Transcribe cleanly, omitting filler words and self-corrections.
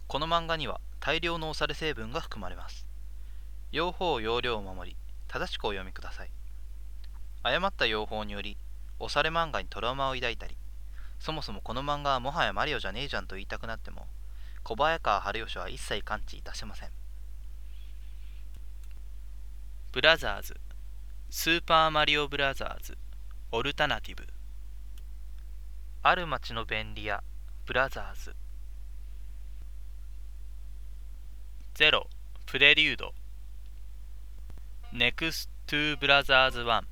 この漫画には大量のおされ成分が含まれます。用法用量を守り、正しくお読みください。誤った用法により、おされ漫画にトラウマを抱いたり、そもそもこの漫画はもはやマリオじゃねえじゃんと言いたくなっても、小早川春吉は一切感知いたしません。ブラザーズ、スーパーマリオブラザーズ、オルタナティブ。ある町の便利屋、ブラザーズ。ゼロ、プレリュード。ネクストゥーブラザーズ1。